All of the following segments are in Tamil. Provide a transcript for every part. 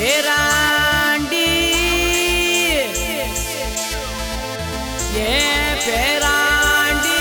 பேராண்டி ஏ பேராண்டி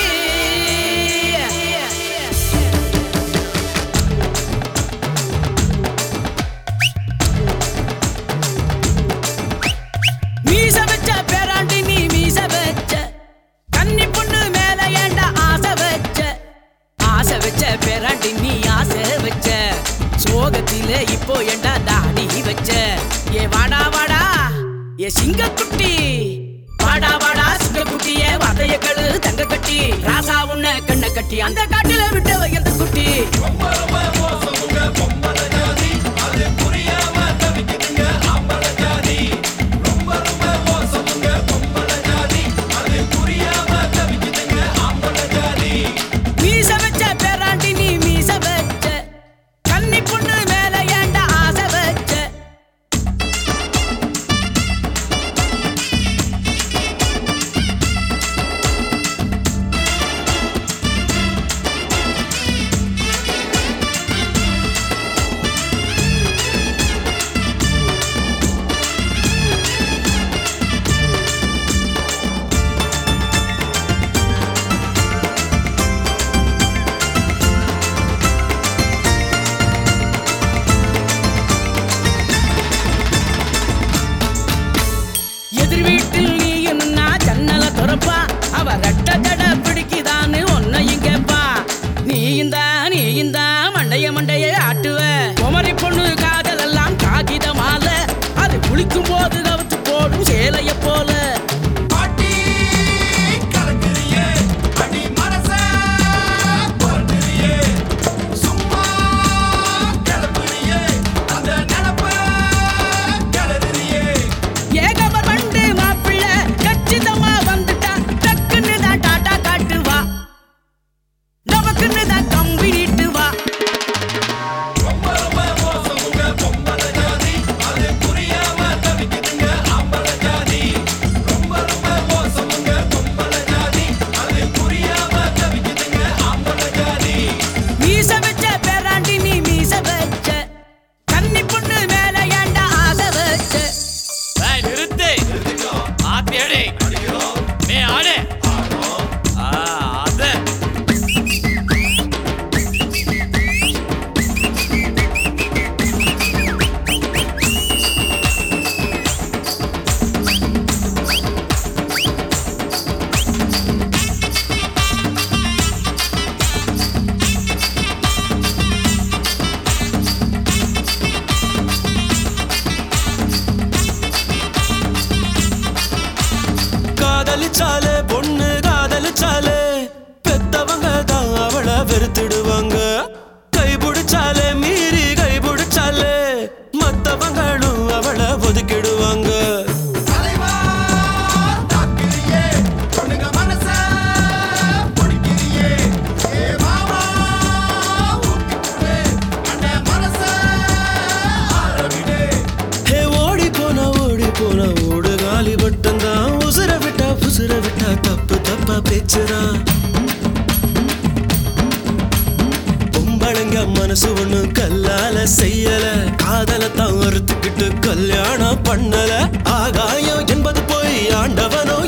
மீச வச்ச பேராண்டி நீ மீச வச்ச கன்னி பொண்ணு மேல ஏண்டா ஆசை வச்ச பேராண்டி நீ ஆசை வச்ச சோகத்திலே இப்போ ஏண்டா தாடி வச்ச ஏ வாடா வாடா ஏ சிங்கக்குட்டி வாடா வாடா சிங்கக்குட்டியே வதைய கழு தங்க கட்டி ராசா உன்ன கண்ண கட்டி அந்த காட்டில விட்டு வைந்த குட்டி மீச வச்ச பேராண்டி நீ மீச வச்ச கன்னி பொண்ணு மேல ஏண்டா ஆசை வச்ச எதிர் வீட்டில் நீ என்ன ஜன்னல துறப்பா அவ ரெட்ட ஜட பிடிக்குதான்னு ஒன்னையும் கேப்பா நீ இந்த மண்டைய ஆட்டுவ குமரி பொண்ணு காதல் எல்லாம் காகித மாலை அது குளிக்கும் போது கவுத்து போடும் சேலைய போல காதலிச்சாலே பொண்ணு காதலிச்சாலே பெத்தவங்க தான் அவளை வெறுத்துடுவாங்க கைபிடிச்சாலே மீறி கைபிடிச்சாலே மத்தவங்களும் அவளை ஒதுக்கிடுவாங்க போன ஓடு காலி பட்டந்தான் உசுர விட்டா தப்பா பேச்சுறான் பொம்பளைங்க மனசு ஒண்ணு கல்லால செய்யல காதலத்தான் ஒருத்துக்கிட்டு கல்யாணம் பண்ணல ஆகாயம் என்பது போய் ஆண்டவனோ